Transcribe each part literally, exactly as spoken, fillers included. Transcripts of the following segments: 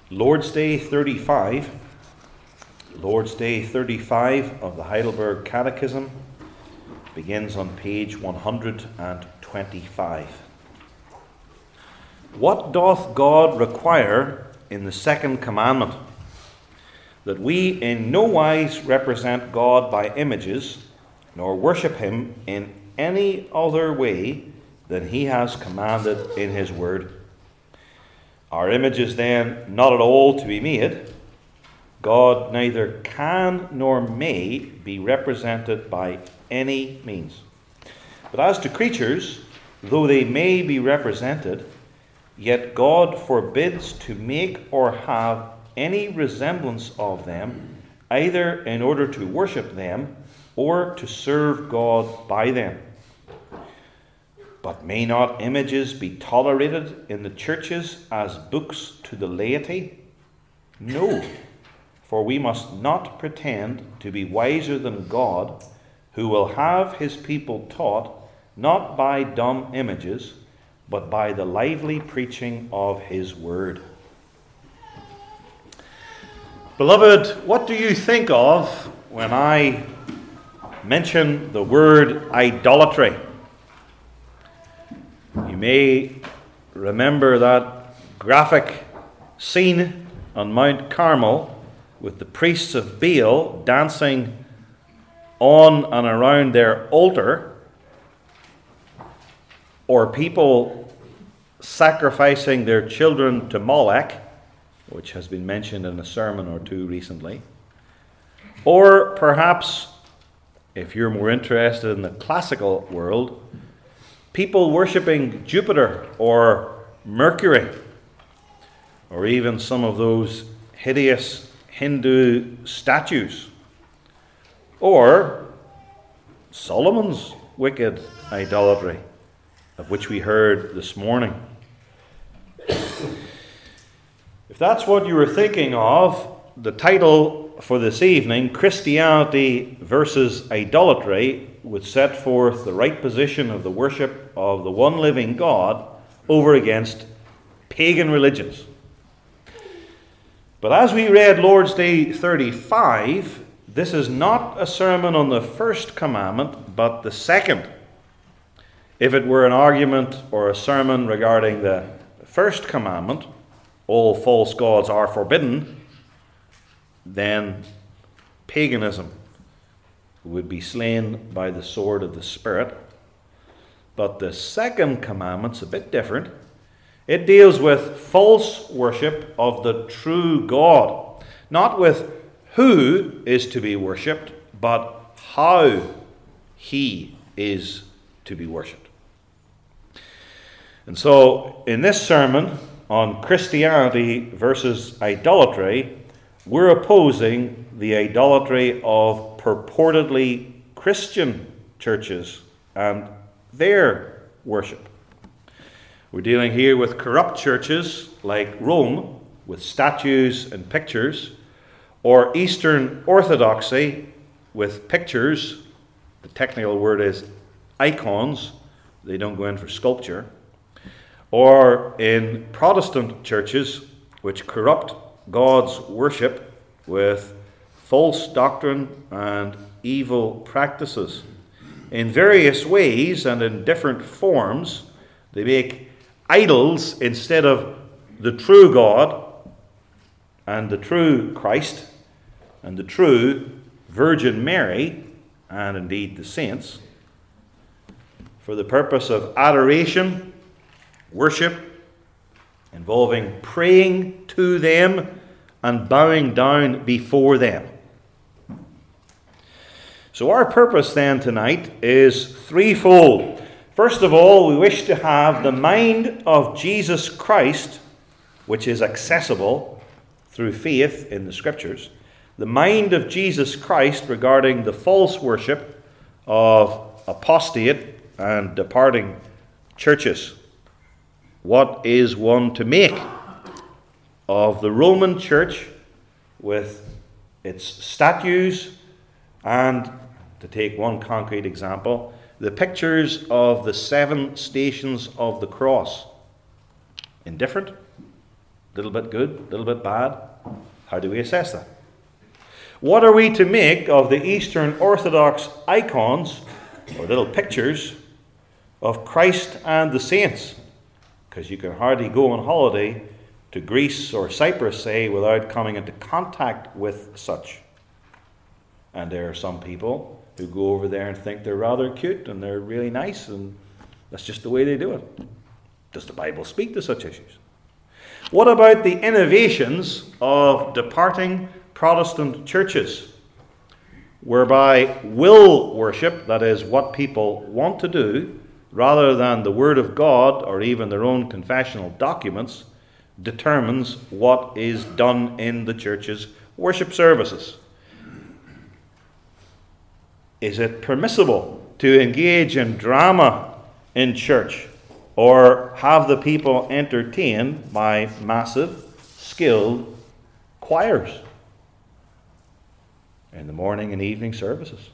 Lord's Day thirty-five, Lord's Day thirty-five of the Heidelberg Catechism begins on page one hundred twenty-five. What doth God require in the second commandment? That we in no wise represent God by images, nor worship him in any other way than he has commanded in his word. Are images then not at all to be made? God neither can nor may be represented by any means. But as to creatures, though they may be represented, yet God forbids to make or have any resemblance of them, either in order to worship them or to serve God by them. But may not images be tolerated in the churches as books to the laity? No, for we must not pretend to be wiser than God, who will have his people taught not by dumb images, but by the lively preaching of his word. Beloved, what do you think of when I mention the word idolatry? You may remember that graphic scene on Mount Carmel with the priests of Baal dancing on and around their altar, or people sacrificing their children to Molech, which has been mentioned in a sermon or two recently. Or perhaps, if you're more interested in the classical world, people worshipping Jupiter or Mercury, or even some of those hideous Hindu statues, or Solomon's wicked idolatry, of which we heard this morning. If that's what you were thinking of, the title for this evening, Christianity versus Idolatry, would set forth the right position of the worship of the one living God over against pagan religions. But as we read Lord's Day thirty-five, this is not a sermon on the first commandment, but the second. If it were an argument or a sermon regarding the first commandment, all false gods are forbidden, then paganism would be slain by the sword of the Spirit. But the second commandment's a bit different. It deals with false worship of the true God, not with who is to be worshipped, but how he is to be worshipped. And so, in this sermon on Christianity versus idolatry, we're opposing the idolatry of purportedly Christian churches and their worship. We're dealing here with corrupt churches like Rome, with statues and pictures, or Eastern Orthodoxy with pictures. The technical word is icons. They don't go in for sculpture. Or in Protestant churches which corrupt God's worship with false doctrine and evil practices. In various ways and in different forms, they make idols instead of the true God and the true Christ and the true Virgin Mary, and indeed the saints, for the purpose of adoration, worship, involving praying to them and bowing down before them. So our purpose then tonight is threefold. First of all, we wish to have the mind of Jesus Christ, which is accessible through faith in the Scriptures, the mind of Jesus Christ regarding the false worship of apostate and departing churches. What is one to make of the Roman Church with its statues and, to take one concrete example, the pictures of the seven stations of the cross? Indifferent? little bit good, a little bit bad. How do we assess that? What are we to make of the Eastern Orthodox icons, or little pictures, of Christ and the saints? Because you can hardly go on holiday to Greece or Cyprus, say, without coming into contact with such. And there are some people who go over there and think they're rather cute and they're really nice, and that's just the way they do it. Does the Bible speak to such issues? What about the innovations of departing Protestant churches, whereby will worship, that is, what people want to do, rather than the Word of God or even their own confessional documents, determines what is done in the church's worship services? Is it permissible to engage in drama in church, or have the people entertained by massive, skilled choirs in the morning and evening services?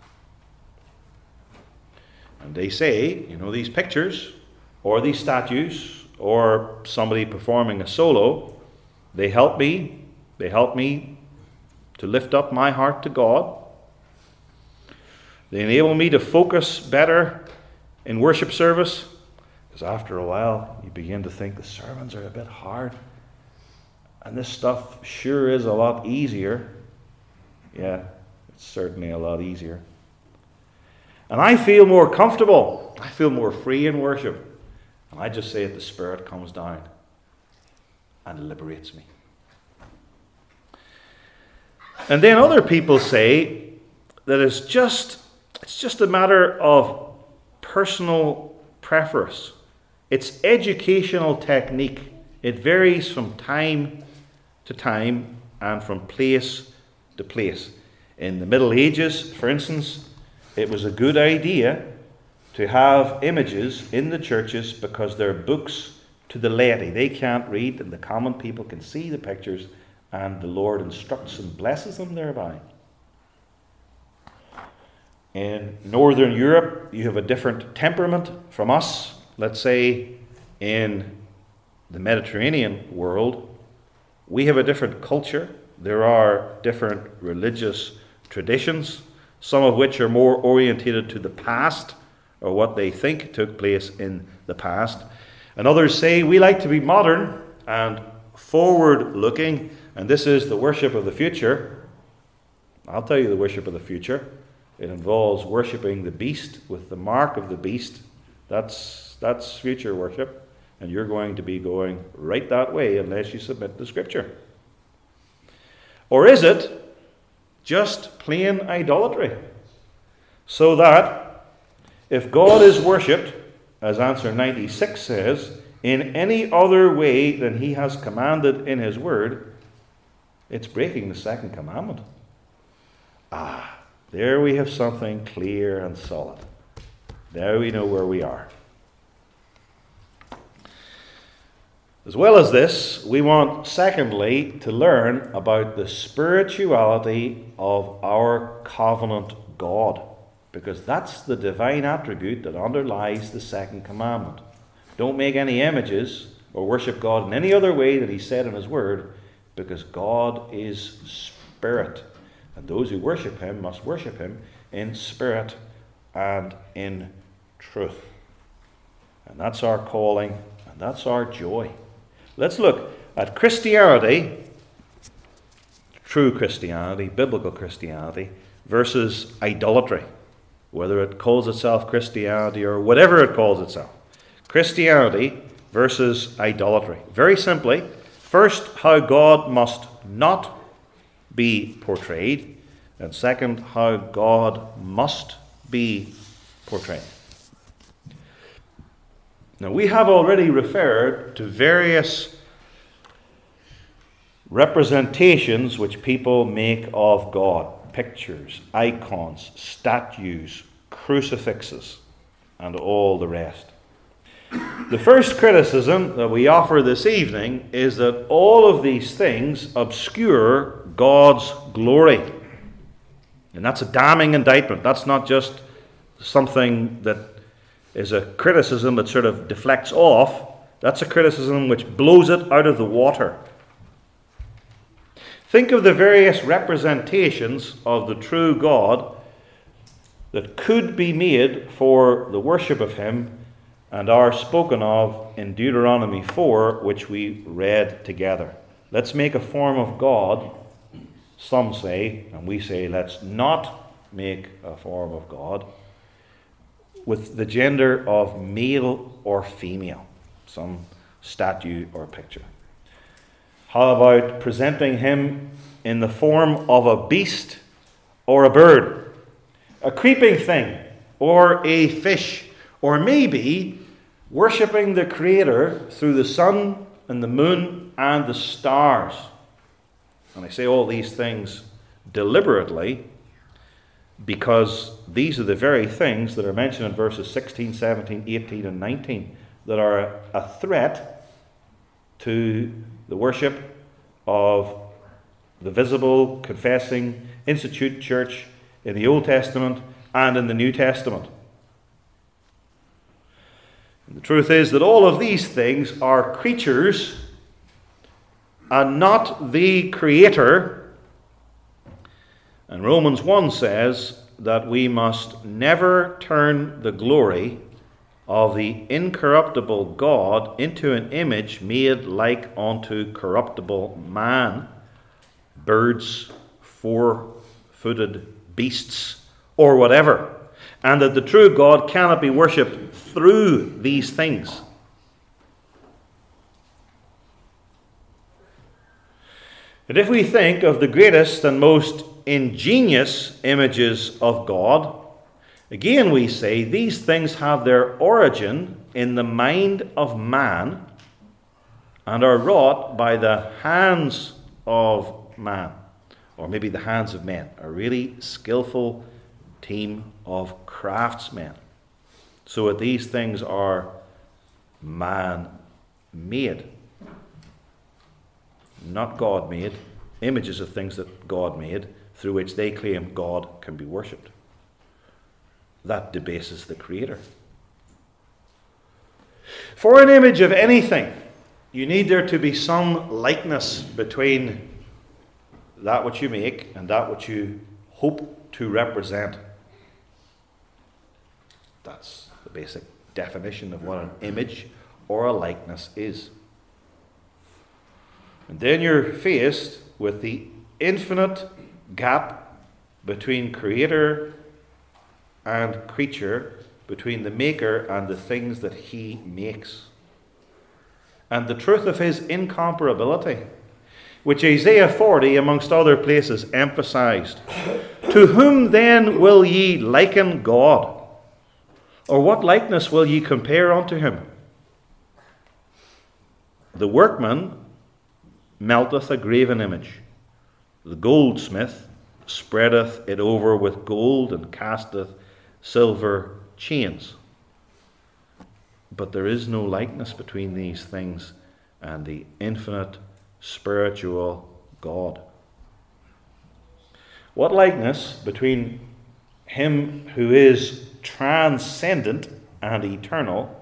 And they say, you know, these pictures, or these statues, or somebody performing a solo, they help me, they help me to lift up my heart to God. They enable me to focus better in worship service, because after a while you begin to think the sermons are a bit hard, and this stuff sure is a lot easier. Yeah, it's certainly a lot easier. And I feel more comfortable. I feel more free in worship. And I just say that the Spirit comes down and liberates me. And then other people say that it's just, it's just a matter of personal preference. It's educational technique. It varies from time to time and from place to place. In the Middle Ages, for instance, it was a good idea to have images in the churches because they're books to the laity. They can't read, and the common people can see the pictures, and the Lord instructs and blesses them thereby. In Northern Europe, you have a different temperament from us. Let's say in the Mediterranean world, we have a different culture. There are different religious traditions, some of which are more orientated to the past, or what they think took place in the past. And others say we like to be modern and forward-looking, and this is the worship of the future. I'll tell you the worship of the future. It involves worshipping the beast with the mark of the beast. That's, that's future worship, and you're going to be going right that way unless you submit to Scripture. Or is it just plain idolatry? So that if God is worshipped, as answer ninety-six says, in any other way than he has commanded in his word, it's breaking the second commandment. Ah, there we have something clear and solid. Now we know where we are. As well as this, we want, secondly, to learn about the spirituality of our covenant God, because that's the divine attribute that underlies the second commandment. Don't make any images or worship God in any other way than he said in his word, because God is spirit, and those who worship him must worship him in spirit and in truth. And that's our calling, and that's our joy. Let's look at Christianity, true Christianity, biblical Christianity, versus idolatry, whether it calls itself Christianity or whatever it calls itself. Christianity versus idolatry. Very simply, first, how God must not be portrayed, and second, how God must be portrayed. Now, we have already referred to various representations which people make of God. Pictures, icons, statues, crucifixes, and all the rest. The first criticism that we offer this evening is that all of these things obscure God's glory. And that's a damning indictment. That's not just something that is a criticism that sort of deflects off. That's a criticism which blows it out of the water. Think of the various representations of the true God that could be made for the worship of him and are spoken of in Deuteronomy four, which we read together. Let's make a form of God, some say, and we say let's not make a form of God, with the gender of male or female, some statue or picture. How about presenting him in the form of a beast or a bird, a creeping thing or a fish, or maybe worshipping the Creator through the sun and the moon and the stars? And I say all these things deliberately because these are the very things that are mentioned in verses sixteen, seventeen, eighteen, and nineteen that are a threat to the worship of the visible, confessing, institute church in the Old Testament and in the New Testament. And the truth is that all of these things are creatures and not the Creator. And Romans one says that we must never turn the glory of the incorruptible God into an image made like unto corruptible man, birds, four-footed beasts, or whatever, and that the true God cannot be worshipped through these things. And if we think of the greatest and most ingenious images of God, again we say these things have their origin in the mind of man and are wrought by the hands of man, or maybe the hands of men, a really skillful team of craftsmen. So that these things are man-made, not God-made, images of things that God made, through which they claim God can be worshipped. That debases the Creator. For an image of anything, you need there to be some likeness between that which you make and that which you hope to represent. That's the basic definition of what an image or a likeness is. And then you're faced with the infinite gap between Creator and creature, between the Maker and the things that He makes. And the truth of His incomparability, which Isaiah forty, amongst other places, emphasized. To whom then will ye liken God? Or what likeness will ye compare unto him? The workman melteth a graven image. The goldsmith spreadeth it over with gold and casteth silver chains. But there is no likeness between these things and the infinite spiritual God. What likeness between Him who is transcendent and eternal,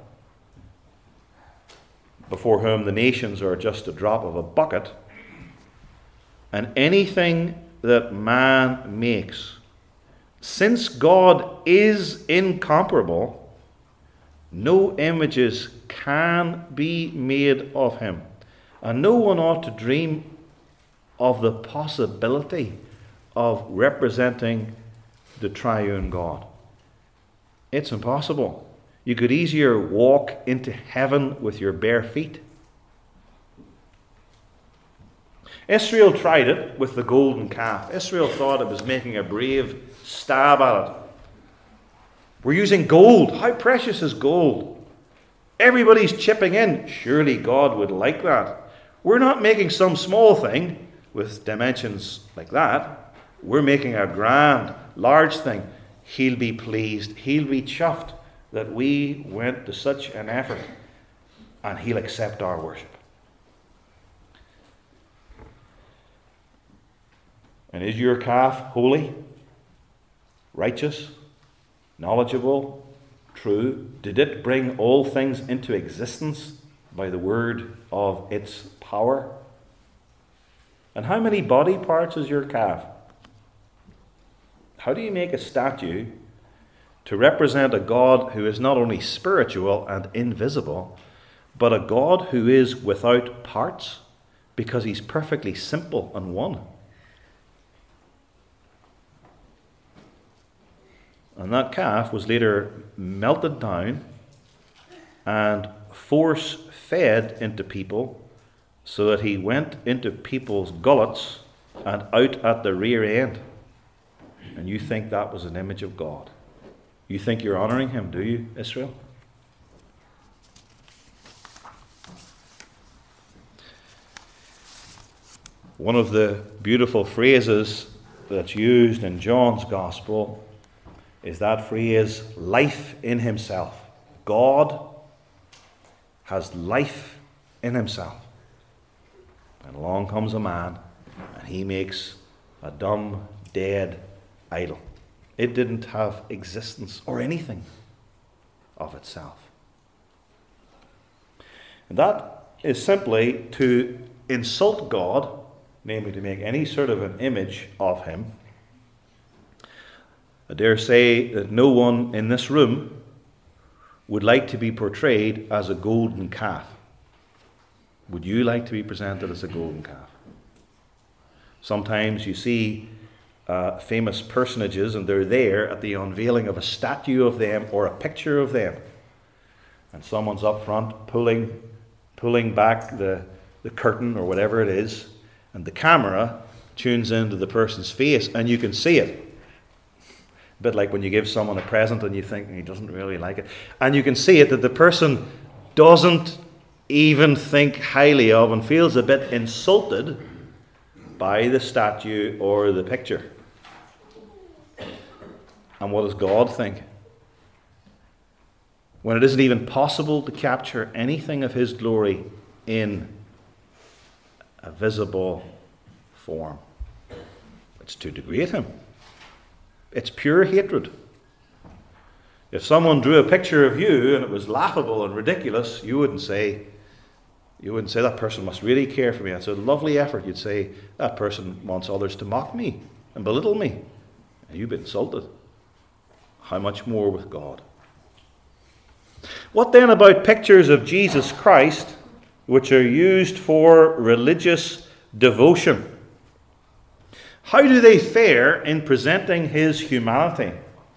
before whom the nations are just a drop of a bucket, and anything that man makes? Since God is incomparable, no images can be made of Him. And no one ought to dream of the possibility of representing the triune God. It's impossible. You could easier walk into heaven with your bare feet. Israel tried it with the golden calf. Israel thought it was making a brave stab at it. We're using gold. How precious is gold? Everybody's chipping in. Surely God would like that. We're not making some small thing with dimensions like that. We're making a grand, large thing. He'll be pleased. He'll be chuffed that we went to such an effort, and He'll accept our worship. And is your calf holy, righteous, knowledgeable, true? Did it bring all things into existence by the word of its power. And how many body parts is your calf? How do you make a statue to represent a God who is not only spiritual and invisible, but a God who is without parts, because he's perfectly simple and one? And that calf was later melted down and force fed into people, so that he went into people's gullets and out at the rear end. And you think that was an image of God? You think you're honoring him, do you, Israel? One of the beautiful phrases that's used in John's Gospel is that phrase, life in himself. God has life in himself. And along comes a man, and he makes a dumb, dead idol. It didn't have existence or anything of itself. And that is simply to insult God, namely to make any sort of an image of him. I dare say that no one in this room would like to be portrayed as a golden calf. Would you like to be presented as a golden calf? Sometimes you see uh, famous personages, and they're there at the unveiling of a statue of them or a picture of them. And someone's up front pulling, pulling back the, the curtain or whatever it is, and the camera tunes into the person's face, and you can see it. A bit like when you give someone a present and you think he doesn't really like it. And you can see it that the person doesn't even think highly of and feels a bit insulted by the statue or the picture. And what does God think? When it isn't even possible to capture anything of his glory in a visible form. It's to degrade him. It's pure hatred. If someone drew a picture of you and it was laughable and ridiculous, you wouldn't say, you wouldn't say that person must really care for me. That's a lovely effort. You'd say that person wants others to mock me and belittle me. And you've been insulted. How much more with God? What then about pictures of Jesus Christ which are used for religious devotion? How do they fare in presenting his humanity?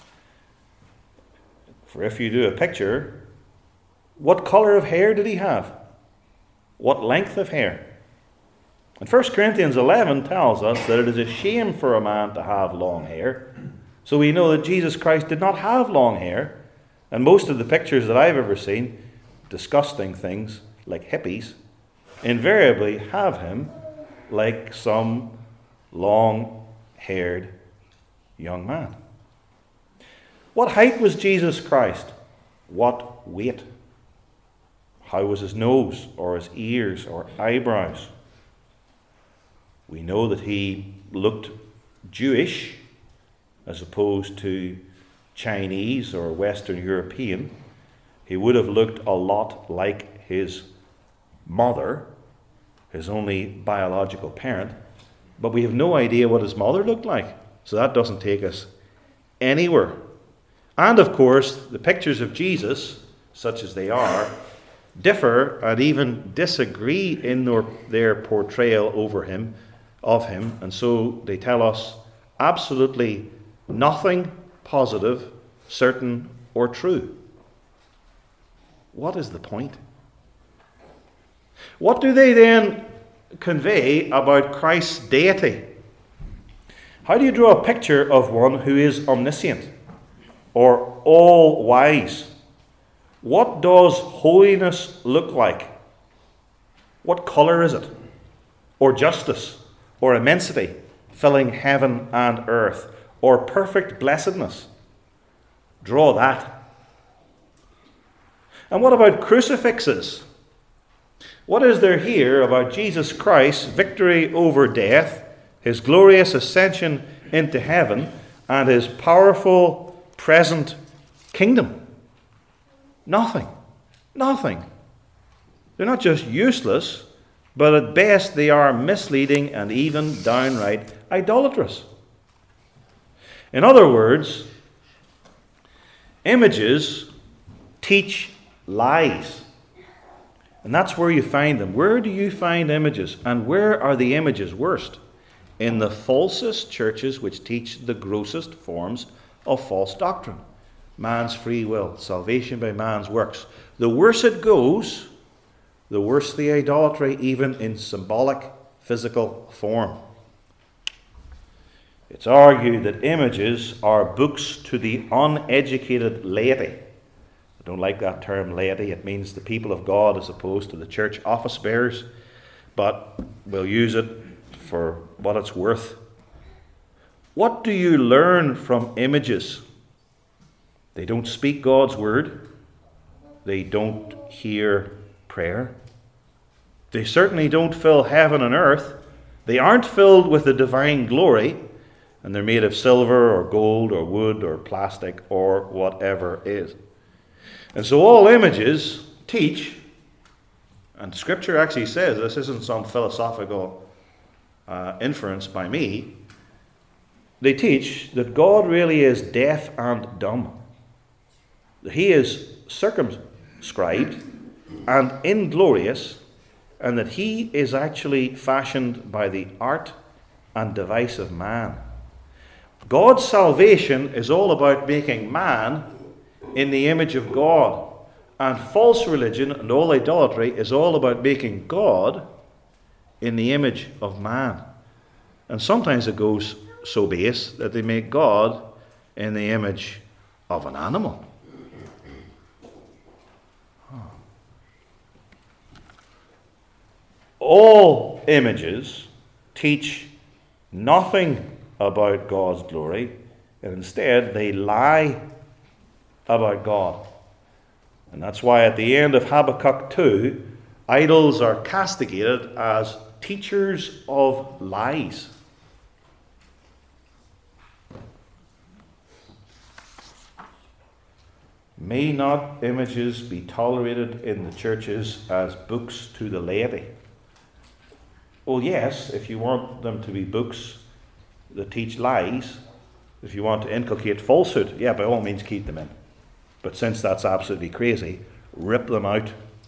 For if you do a picture, what colour of hair did he have? What length of hair? And First Corinthians eleven tells us that it is a shame for a man to have long hair. So we know that Jesus Christ did not have long hair. And most of the pictures that I've ever seen, disgusting things like hippies, invariably have him like some long-haired young man. What height was Jesus Christ? What weight? How was his nose or his ears or eyebrows? We know that he looked Jewish as opposed to Chinese or Western European. He would have looked a lot like his mother, his only biological parent, but we have no idea what his mother looked like, so that doesn't take us anywhere. And of course, the pictures of Jesus, such as they are, differ and even disagree in their, their portrayal over him, of him, and so they tell us absolutely nothing positive, certain, or true. What is the point? What do they then convey about Christ's deity? How do you draw a picture of one who is omniscient or all-wise? What does holiness look like? What colour is it? Or justice? Or immensity, filling heaven and earth? Or perfect blessedness? Draw that. And what about crucifixes? What is there here about Jesus Christ's victory over death, his glorious ascension into heaven, and his powerful present kingdom? Nothing. Nothing. They're not just useless, but at best they are misleading and even downright idolatrous. In other words, images teach lies. And that's where you find them. Where do you find images? And where are the images worst? In the falsest churches which teach the grossest forms of false doctrine. Man's free will, salvation by man's works. The worse it goes, the worse the idolatry, even in symbolic physical form. It's argued that images are books to the uneducated laity. I don't like that term laity. It means the people of God as opposed to the church office bearers. But we'll use it for what it's worth. What do you learn from images? They don't speak God's word. They don't hear prayer. They certainly don't fill heaven and earth. They aren't filled with the divine glory. And they're made of silver or gold or wood or plastic or whatever is. And so all images teach, and Scripture actually says, this isn't some philosophical uh, inference by me, they teach that God really is deaf and dumb. That he is circumscribed and inglorious, and that he is actually fashioned by the art and device of man. God's salvation is all about making man in the image of God. And false religion and all idolatry is all about making God in the image of man. And sometimes it goes so base that they make God in the image of an animal. All images teach nothing about God's glory, and instead they lie about God. And that's why at the end of Habakkuk two, idols are castigated as teachers of lies. May not images be tolerated in the churches as books to the laity? Well, yes, if you want them to be books that teach lies, if you want to inculcate falsehood, yeah, by all means keep them in. But since that's absolutely crazy, rip them out.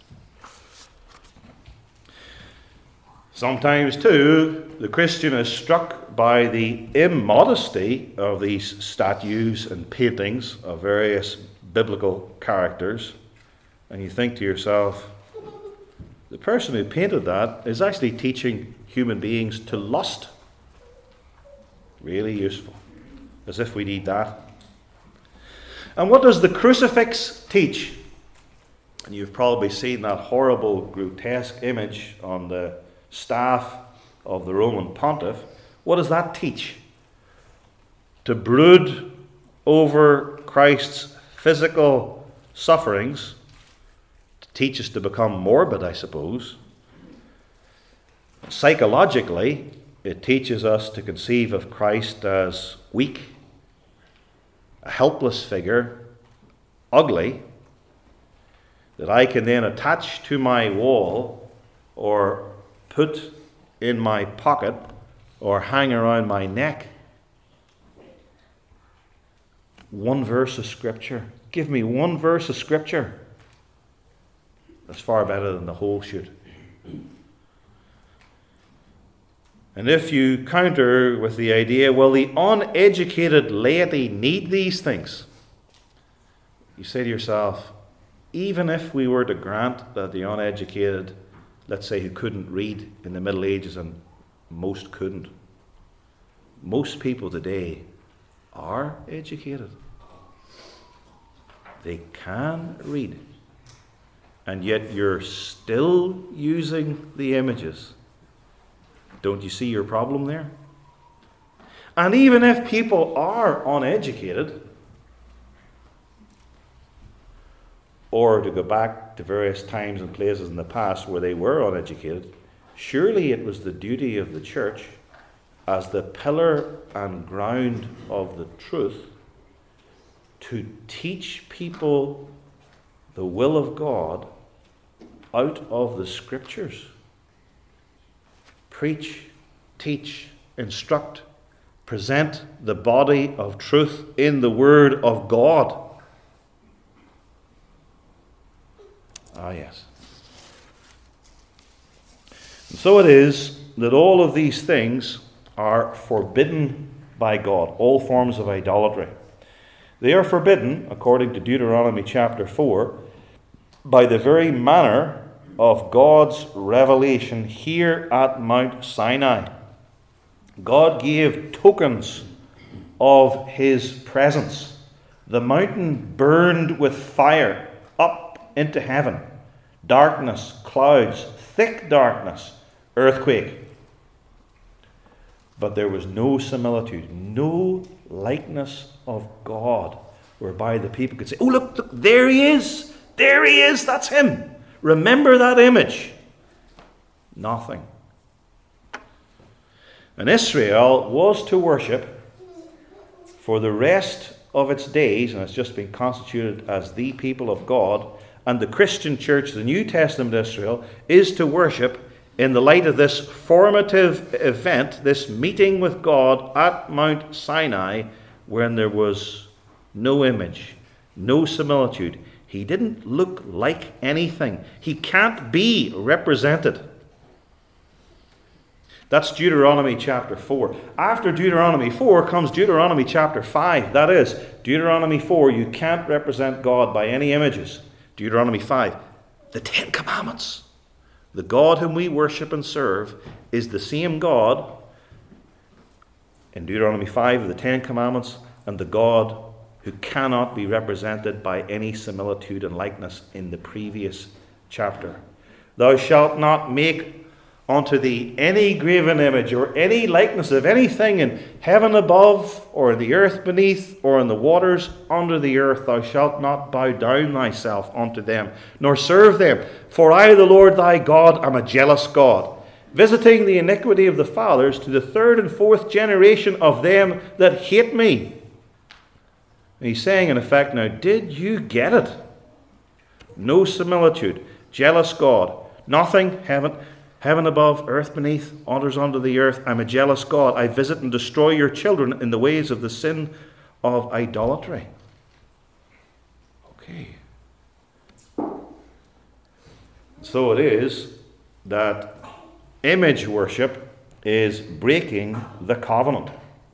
Sometimes, too, the Christian is struck by the immodesty of these statues and paintings of various biblical characters, and you think to yourself, the person who painted that is actually teaching human beings to lust. Really useful. As if we need that. And what does the crucifix teach? And you've probably seen that horrible, grotesque image on the staff of the Roman pontiff. What does that teach? To brood over Christ's physical sufferings, to teach us to become morbid, I suppose. Psychologically, it teaches us to conceive of Christ as weak, a helpless figure, ugly, that I can then attach to my wall or put in my pocket or hang around my neck. One verse of Scripture. Give me one verse of Scripture. That's far better than the whole shoot. And if you counter with the idea, well, the uneducated laity need these things, you say to yourself, even if we were to grant that the uneducated, let's say who couldn't read in the Middle Ages, and most couldn't, most people today are educated. They can read. And yet you're still using the images. Don't you see your problem there? And even if people are uneducated, or to go back to various times and places in the past where they were uneducated, surely it was the duty of the church as the pillar and ground of the truth to teach people the will of God out of the Scriptures. Preach, teach, instruct, present the body of truth in the Word of God. Ah, yes. And so it is that all of these things are forbidden by God, all forms of idolatry. They are forbidden, according to Deuteronomy chapter four, by the very manner of God's revelation here at Mount Sinai. God gave tokens of his presence. The mountain burned with fire up into heaven. Darkness, clouds, thick darkness, earthquake. But there was no similitude, no likeness of God, whereby the people could say, oh, look, look, there he is. There he is. That's him. Remember that image. Nothing. And Israel was to worship for the rest of its days, and it's just been constituted as the people of God, and the Christian church, the New Testament Israel, is to worship in the light of this formative event, this meeting with God at Mount Sinai, when there was no image, no similitude. He didn't look like anything. He can't be represented. That's Deuteronomy chapter four. After Deuteronomy four comes Deuteronomy chapter five. That is, Deuteronomy four, you can't represent God by any images. Deuteronomy five, the Ten Commandments. The God whom we worship and serve is the same God in Deuteronomy five of the Ten Commandments, and the God who cannot be represented by any similitude and likeness in the previous chapter. Thou shalt not make unto thee any graven image or any likeness of anything in heaven above, or in the earth beneath, or in the waters under the earth. Thou shalt not bow down thyself unto them, nor serve them. For I, the Lord thy God, am a jealous God, visiting the iniquity of the fathers to the third and fourth generation of them that hate me. And he's saying, in effect, now, did you get it? No similitude. Jealous God. Nothing, heaven, heaven above, earth beneath, waters under the earth. I'm a jealous God. I visit and destroy your children in the ways of the sin of idolatry. Okay. So it is that image worship is breaking the covenant.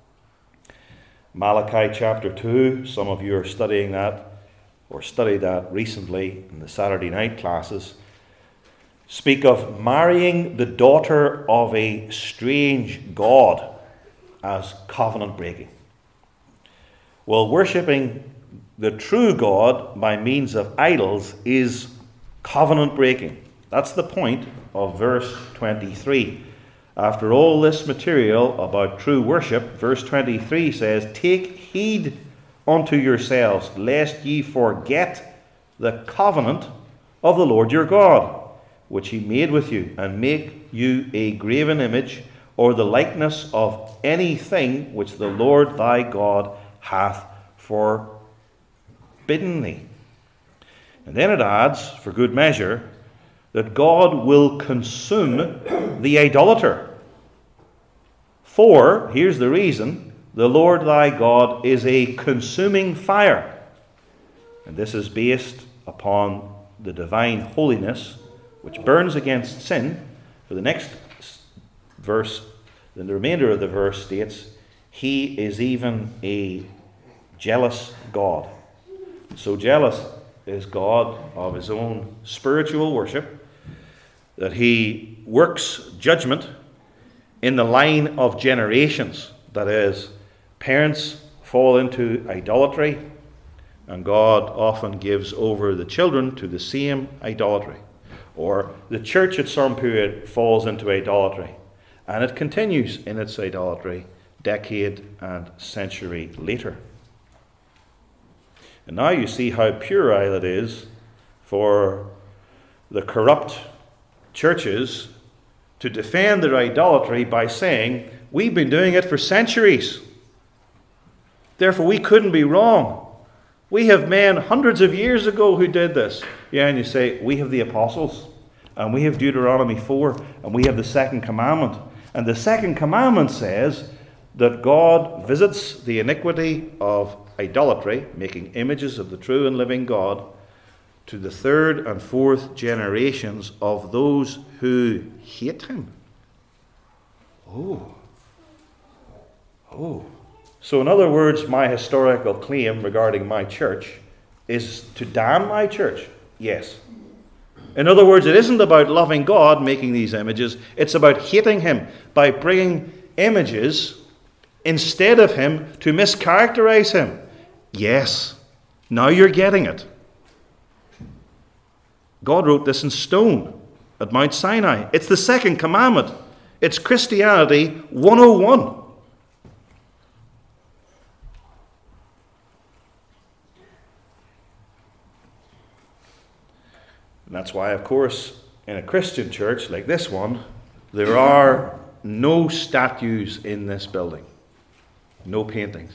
Malachi chapter two, some of you are studying that or studied that recently in the Saturday night classes, speak of marrying the daughter of a strange god as covenant breaking. Well, worshipping the true God by means of idols is covenant breaking. That's the point of verse twenty-three. After all this material about true worship, verse twenty-three says, take heed unto yourselves, lest ye forget the covenant of the Lord your God, which he made with you, and make you a graven image, or the likeness of anything which the Lord thy God hath forbidden thee. And then it adds, for good measure, that God will consume the idolater. For, here's the reason, the Lord thy God is a consuming fire. And this is based upon the divine holiness, which burns against sin. For the next verse, then the remainder of the verse states, he is even a jealous God. So jealous is God of his own spiritual worship, that he works judgment in the line of generations. That is, parents fall into idolatry, and God often gives over the children to the same idolatry. Or the church at some period falls into idolatry, and it continues in its idolatry decade and century later. And now you see how puerile it is for the corrupt churches to defend their idolatry by saying, we've been doing it for centuries, therefore we couldn't be wrong. We have men hundreds of years ago who did this. Yeah, and you say, we have the apostles. and we have Deuteronomy four, and we have the second commandment. And the second commandment says that God visits the iniquity of idolatry, making images of the true and living God, to the third and fourth generations of those who hate him. Oh. Oh. So in other words, my historical claim regarding my church is to damn my church. Yes. In other words, it isn't about loving God, making these images. It's about hating him by bringing images instead of him to mischaracterize him. Yes. Now you're getting it. God wrote this in stone at Mount Sinai. It's the second commandment. It's Christianity one oh one. And that's why, of course, in a Christian church like this one, there are no statues in this building. No paintings.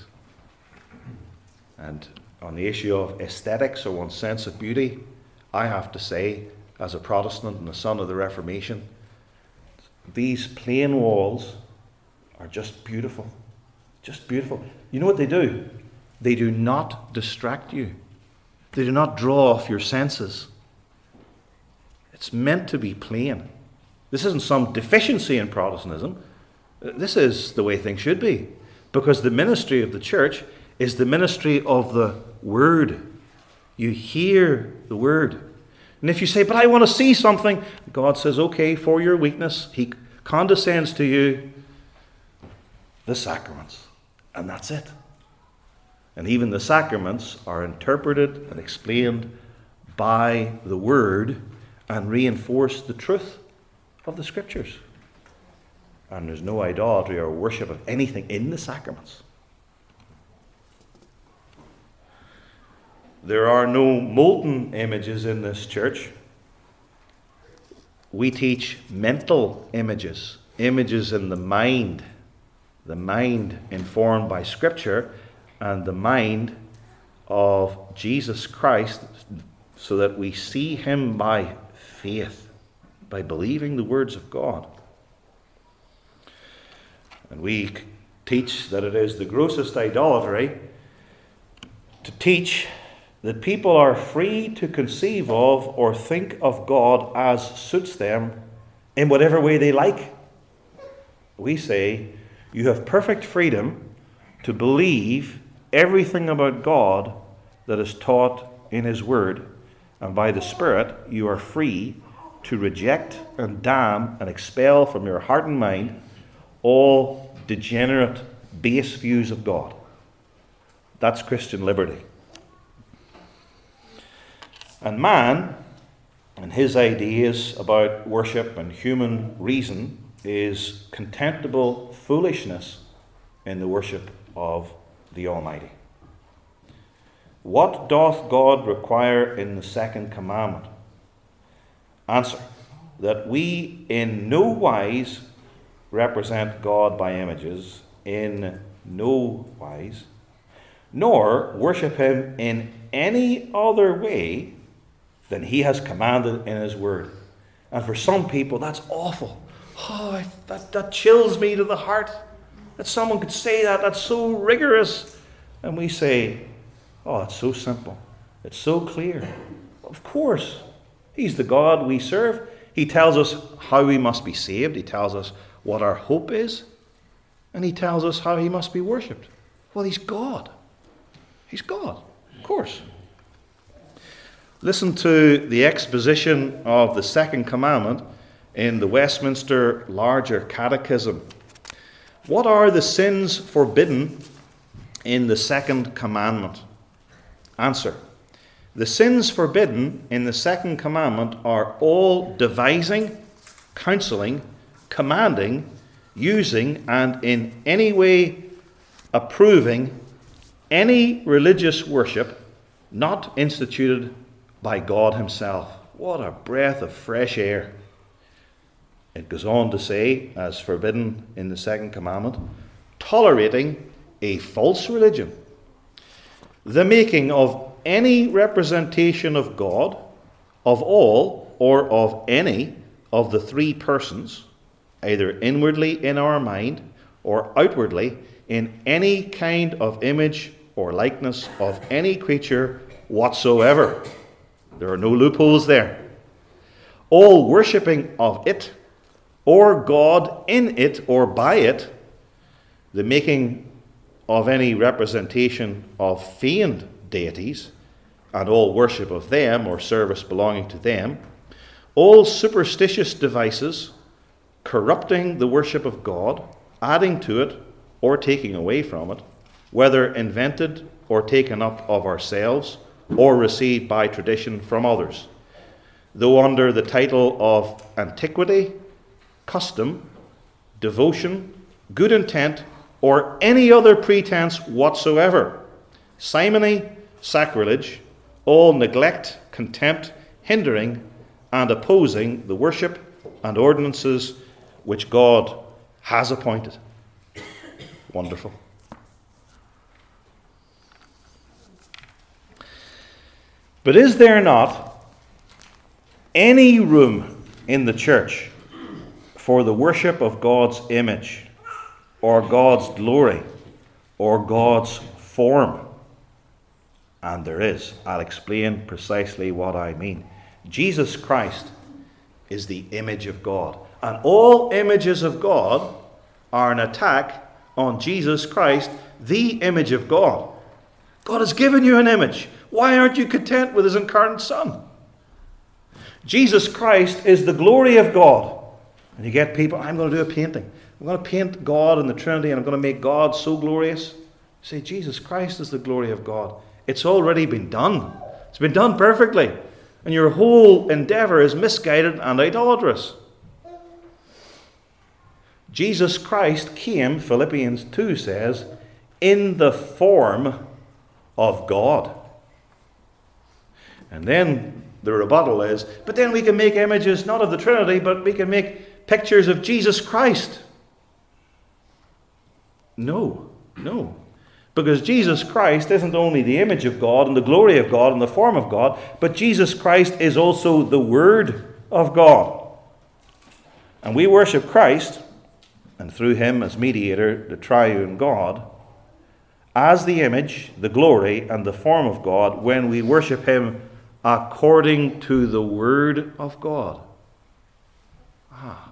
And on the issue of aesthetics or one's sense of beauty, I have to say, as a Protestant and a son of the Reformation, these plain walls are just beautiful. Just beautiful. You know what they do? They do not distract you. They do not draw off your senses. It's meant to be plain. This isn't some deficiency in Protestantism. This is the way things should be. Because the ministry of the church is the ministry of the Word. You hear the Word. And if you say, but I want to see something, God says, okay, for your weakness, he condescends to you the sacraments. And that's it. And even the sacraments are interpreted and explained by the Word and reinforce the truth of the Scriptures. And there's no idolatry or worship of anything in the sacraments. There are no molten images in this church. We teach mental images, images in the mind, the mind informed by Scripture, and the mind of Jesus Christ, so that we see him by faith, by believing the words of God. And we teach that it is the grossest idolatry to teach that people are free to conceive of or think of God as suits them in whatever way they like. We say you have perfect freedom to believe everything about God that is taught in his word, and by the Spirit you are free to reject and damn and expel from your heart and mind all degenerate, base views of God. That's Christian liberty. And man, and his ideas about worship and human reason, is contemptible foolishness in the worship of the Almighty. What doth God require in the second commandment? Answer: that we in no wise represent God by images, in no wise, nor worship him in any other way than he has commanded in his word. And for some people, that's awful. Oh, that, that chills me to the heart that someone could say that. That's so rigorous. And we say, oh, it's so simple. It's so clear. Of course, he's the God we serve. He tells us how we must be saved. He tells us what our hope is. And he tells us how he must be worshipped. Well, he's God. He's God, of course. Listen to the exposition of the second commandment in the Westminster Larger Catechism. What are the sins forbidden in the second commandment? Answer: the sins forbidden in the second commandment are all devising, counseling, commanding, using, and in any way approving any religious worship not instituted by God himself. What a breath of fresh air. It goes on to say, as forbidden in the second commandment, tolerating a false religion, the making of any representation of God, of all, or of any of the three persons, either inwardly in our mind or outwardly in any kind of image or likeness of any creature whatsoever. There are no loopholes there. All worshipping of it, or God in it or by it, the making of any representation of feigned deities, and all worship of them or service belonging to them, all superstitious devices, corrupting the worship of God, adding to it or taking away from it, whether invented or taken up of ourselves, or received by tradition from others, though under the title of antiquity, custom, devotion, good intent, or any other pretense whatsoever, simony, sacrilege, all neglect, contempt, hindering, and opposing the worship and ordinances which God has appointed. Wonderful. But is there not any room in the church for the worship of God's image, or God's glory, or God's form? And there is. I'll explain precisely what I mean. Jesus Christ is the image of God. And all images of God are an attack on Jesus Christ, the image of God. God has given you an image. Why aren't you content with his incarnate Son? Jesus Christ is the glory of God. And you get people, I'm going to do a painting. I'm going to paint God and the Trinity, and I'm going to make God so glorious. You say, Jesus Christ is the glory of God. It's already been done. It's been done perfectly. And your whole endeavor is misguided and idolatrous. Jesus Christ came, Philippians two says, in the form of God. And then the rebuttal is, but then we can make images not of the Trinity, but we can make pictures of Jesus Christ. No, no. Because Jesus Christ isn't only the image of God and the glory of God and the form of God, but Jesus Christ is also the Word of God. And we worship Christ, and through him as mediator, the triune God, as the image, the glory, and the form of God when we worship him according to the Word of God. Ah.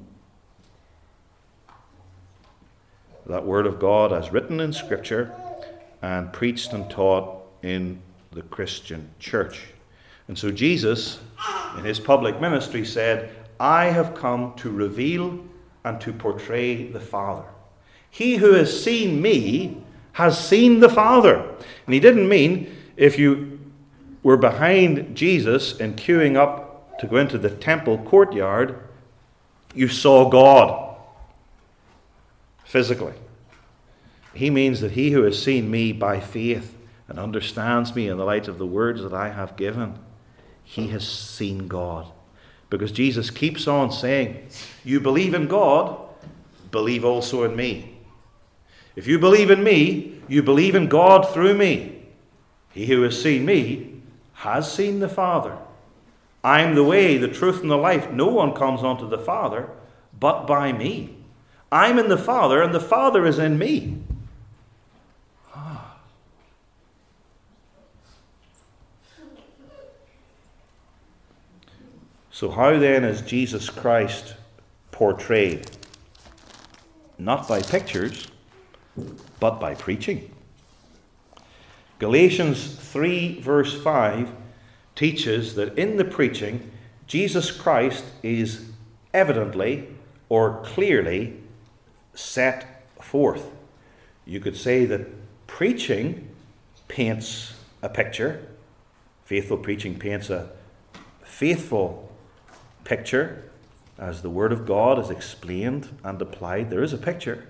That Word of God as written in Scripture and preached and taught in the Christian church. And so Jesus, in his public ministry, said, I have come to reveal and to portray the Father. He who has seen me has seen the Father. And he didn't mean if you were behind Jesus and queuing up to go into the temple courtyard, you saw God physically. He means that he who has seen me by faith and understands me in the light of the words that I have given, he has seen God. Because Jesus keeps on saying, you believe in God, believe also in me. If you believe in me, you believe in God through me. He who has seen me has seen the Father. I am the way, the truth, and the life. No one comes unto the Father but by me. I'm in the Father, and the Father is in me. Ah. So how then is Jesus Christ portrayed? Not by pictures, but by preaching. Galatians three verse five teaches that in the preaching, Jesus Christ is evidently or clearly set forth. You could say that preaching paints a picture. Faithful preaching paints a faithful picture as the Word of God is explained and applied. There is a picture.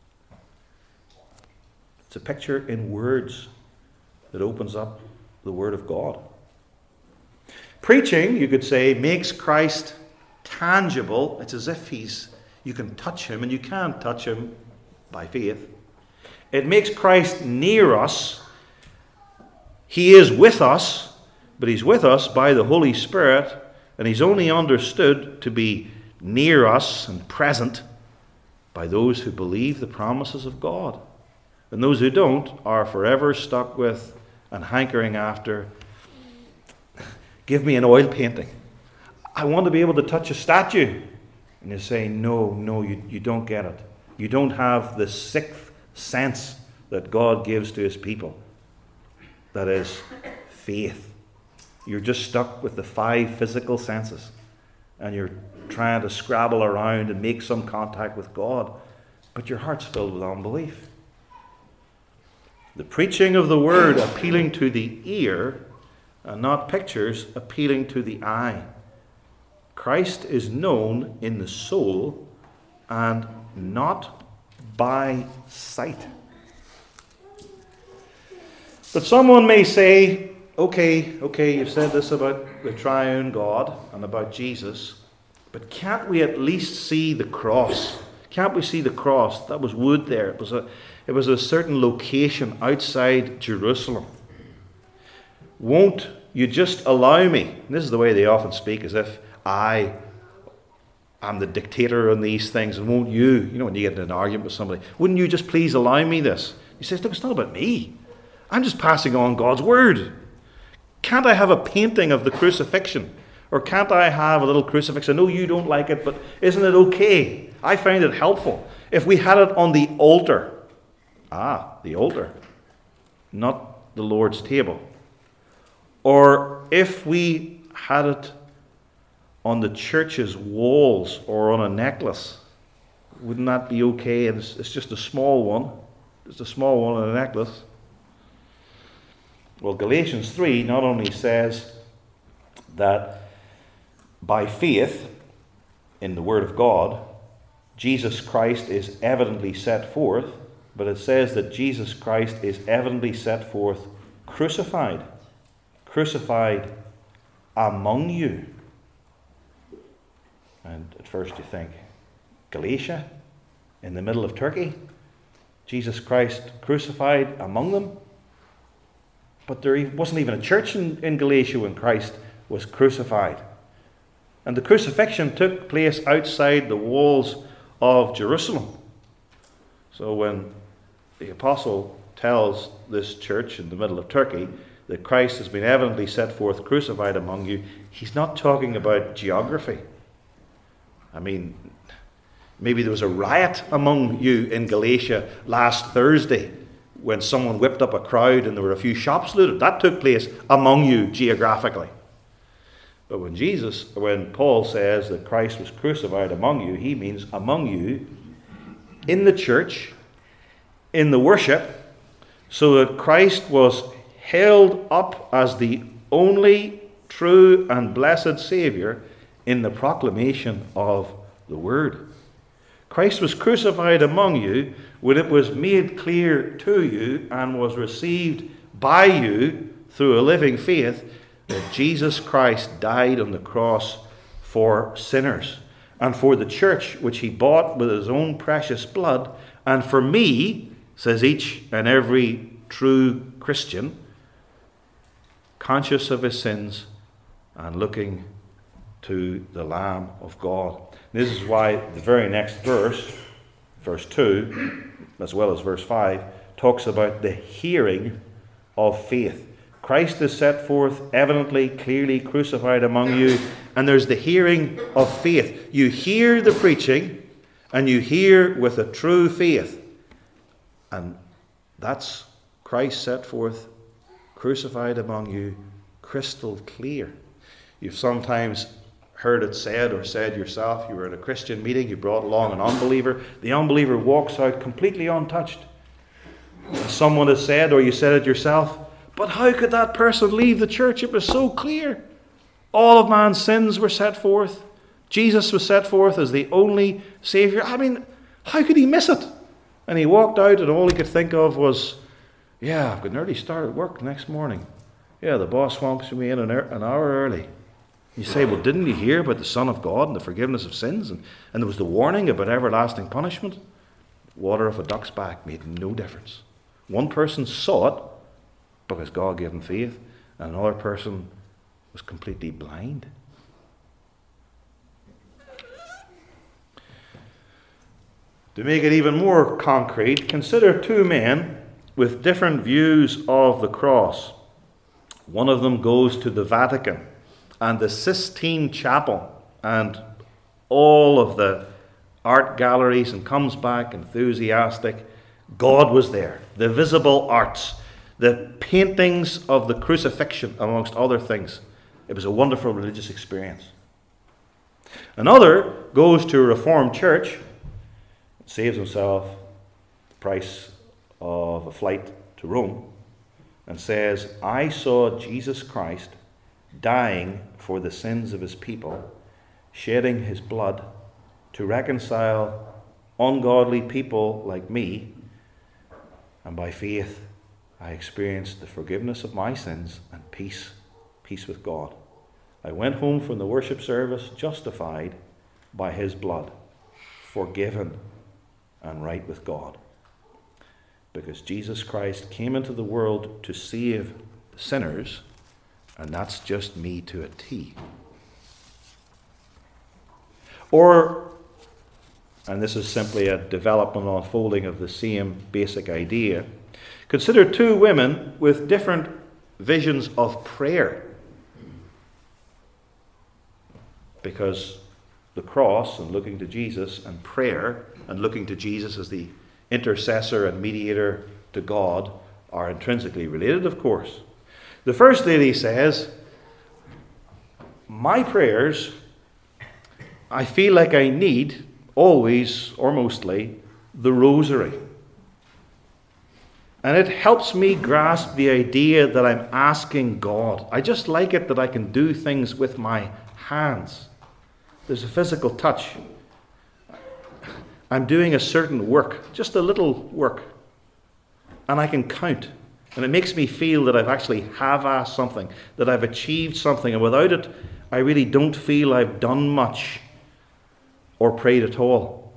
It's a picture in words that opens up the Word of God. Preaching, you could say, makes Christ tangible. It's as if he's you can touch him, and you can't touch him by faith. It makes Christ near us. He is with us, but he's with us by the Holy Spirit And he's only understood to be near us and present by those who believe the promises of God. And those who don't are forever stuck with and hankering after, give me an oil painting. I want to be able to touch a statue. And you say, no, no, you, you don't get it. You don't have the sixth sense that God gives to his people. That is faith. You're just stuck with the five physical senses. And you're trying to scrabble around and make some contact with God. But your heart's filled with unbelief. The preaching of the word appealing to the ear, and not pictures appealing to the eye. Christ is known in the soul and not by sight. But someone may say, okay, okay, you've said this about the triune God and about Jesus, but can't we at least see the cross? Can't we see the cross? That was wood there. It was a, it was a certain location outside Jerusalem. Won't you just allow me? And this is the way they often speak, as if I am the dictator on these things, and won't you, you know, when you get in an argument with somebody, wouldn't you just please allow me this? He says, look, it's not about me. I'm just passing on God's word. Can't I have a painting of the crucifixion? Or can't I have a little crucifix? I know you don't like it, but isn't it okay? I find it helpful. If we had it on the altar, ah, the altar, not the Lord's table. Or if we had it on the church's walls or on a necklace, wouldn't that be okay? And it's, it's just a small one. It's a small one on a necklace. Well, Galatians three not only says that by faith in the Word of God, Jesus Christ is evidently set forth, but it says that Jesus Christ is evidently set forth crucified. Crucified among you. And at first you think, Galatia, in the middle of Turkey, Jesus Christ crucified among them. But there wasn't even a church in, in Galatia when Christ was crucified. And the crucifixion took place outside the walls of Jerusalem. So when the apostle tells this church in the middle of Turkey that Christ has been evidently set forth crucified among you, he's not talking about geography. I mean, maybe there was a riot among you in Galatia last Thursday when someone whipped up a crowd and there were a few shops looted. That took place among you geographically. But when Jesus, when Paul says that Christ was crucified among you, he means among you in the church, in the worship, so that Christ was held up as the only true and blessed Saviour in the proclamation of the Word. Christ was crucified among you when it was made clear to you and was received by you through a living faith that Jesus Christ died on the cross for sinners and for the church which he bought with his own precious blood, and for me, says each and every true Christian, conscious of his sins and looking to the Lamb of God. This is why the very next verse, verse two, as well as verse five, talks about the hearing of faith. Christ is set forth evidently, clearly crucified among you, and there's the hearing of faith. You hear the preaching, and you hear with a true faith. And that's Christ set forth, crucified among you, crystal clear. You've sometimes heard it said or said yourself, you were at a Christian meeting, you brought along an unbeliever, the unbeliever walks out completely untouched. Someone has said, or you said it yourself, but how could that person leave the church? It was so clear. All of man's sins were set forth. Jesus was set forth as the only Saviour. I mean, how could he miss it? And he walked out and all he could think of was, yeah, I've got an early start at work next morning. Yeah, the boss wants me in an hour early. You say, well, didn't you hear about the Son of God and the forgiveness of sins? And, and there was the warning about everlasting punishment. Water off a duck's back made no difference. One person saw it because God gave him faith, and another person was completely blind. To make it even more concrete, consider two men with different views of the cross. One of them goes to the Vatican and the Sistine Chapel and all of the art galleries and comes back enthusiastic. God was there. The visible arts, the paintings of the crucifixion, amongst other things. It was a wonderful religious experience. Another goes to a Reformed church, saves himself the price of a flight to Rome, and says, I saw Jesus Christ dying for the sins of his people, shedding his blood to reconcile ungodly people like me, and by faith I experienced the forgiveness of my sins and peace, peace with God. I went home from the worship service justified by his blood, forgiven and right with God. Because Jesus Christ came into the world to save sinners, and that's just me to a T. Or, and this is simply a development and unfolding of the same basic idea, consider two women with different visions of prayer. Because the cross and looking to Jesus and prayer and looking to Jesus as the intercessor and mediator to God are intrinsically related, of course. The first lady says, my prayers, I feel like I need, always or mostly, the rosary. And it helps me grasp the idea that I'm asking God. I just like it that I can do things with my hands. There's a physical touch. I'm doing a certain work, just a little work, and I can count. And it makes me feel that I've actually have asked something, that I've achieved something, and without it, I really don't feel I've done much or prayed at all.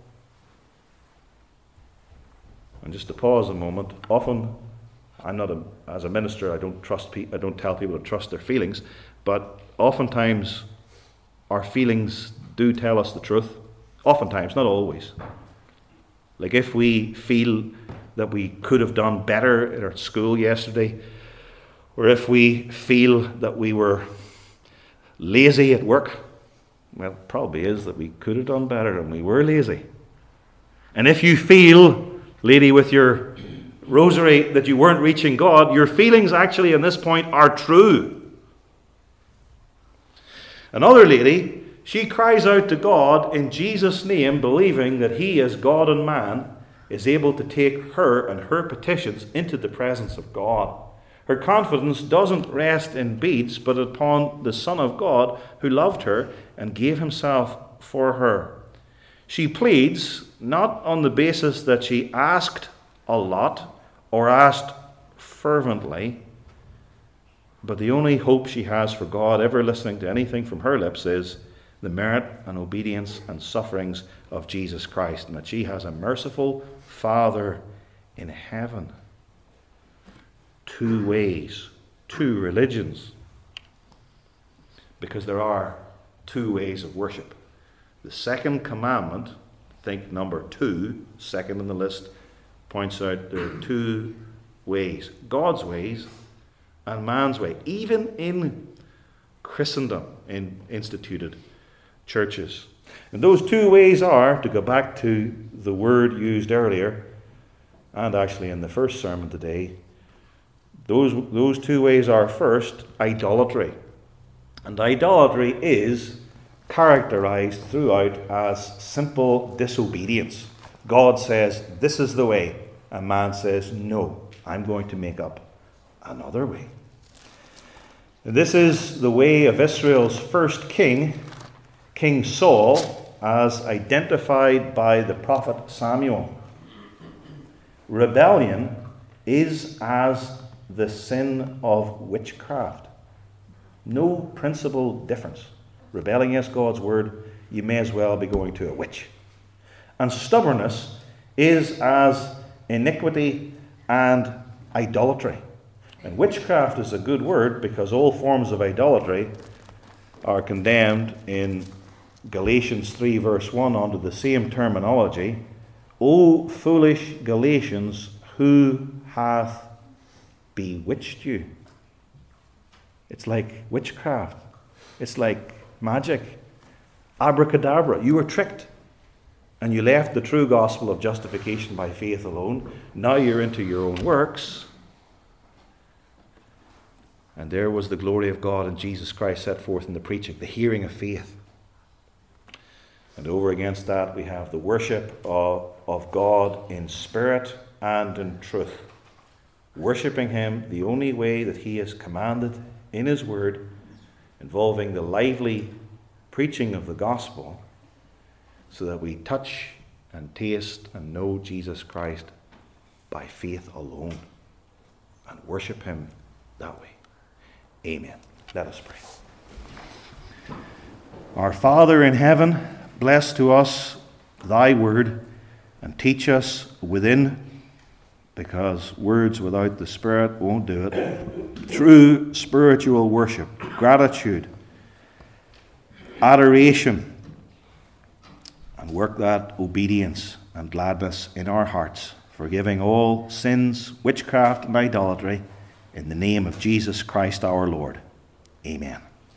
And just to pause a moment, often, I'm not a, as a minister, I don't trust pe- I don't tell people to trust their feelings, but oftentimes our feelings do tell us the truth. Oftentimes, not always. Like if we feel that we could have done better at our school yesterday, or if we feel that we were lazy at work, well, it probably is that we could have done better and we were lazy. And if you feel, lady with your rosary, that you weren't reaching God, your feelings actually in this point are true. Another lady, she cries out to God in Jesus' name, believing that he, as God and man, is able to take her and her petitions into the presence of God. Her confidence doesn't rest in beads, but upon the Son of God who loved her and gave himself for her. She pleads not on the basis that she asked a lot or asked fervently, but the only hope she has for God ever listening to anything from her lips is the merit and obedience and sufferings of Jesus Christ, and that she has a merciful Father in heaven. Two ways, two religions, because there are two ways of worship. The second commandment, think number two, second on the list, points out there are two ways, God's ways and man's way, even in Christendom, in instituted churches. And those two ways are, to go back to the word used earlier, and actually in the first sermon today, those, those two ways are, first, idolatry. And idolatry is characterized throughout as simple disobedience. God says, this is the way, and man says, no, I'm going to make up another way. And this is the way of Israel's first king, King Saul, as identified by the prophet Samuel. Rebellion is as the sin of witchcraft. No principal difference. Rebelling against God's word, you may as well be going to a witch. And stubbornness is as iniquity and idolatry. And witchcraft is a good word because all forms of idolatry are condemned in Galatians three verse one under the same terminology. O foolish Galatians, who hath bewitched you? It's like witchcraft. It's like magic. Abracadabra. You were tricked. And you left the true gospel of justification by faith alone. Now you're into your own works. And there was the glory of God in Jesus Christ set forth in the preaching, the hearing of faith. And over against that we have the worship of, of God in spirit and in truth. Worshipping him the only way that he has commanded in his word, involving the lively preaching of the gospel, so that we touch and taste and know Jesus Christ by faith alone and worship him that way. Amen. Let us pray. Our Father in heaven, bless to us thy word and teach us within, because words without the Spirit won't do it. True spiritual worship, gratitude, adoration, and work that obedience and gladness in our hearts, forgiving all sins, witchcraft, and idolatry, in the name of Jesus Christ our Lord. Amen.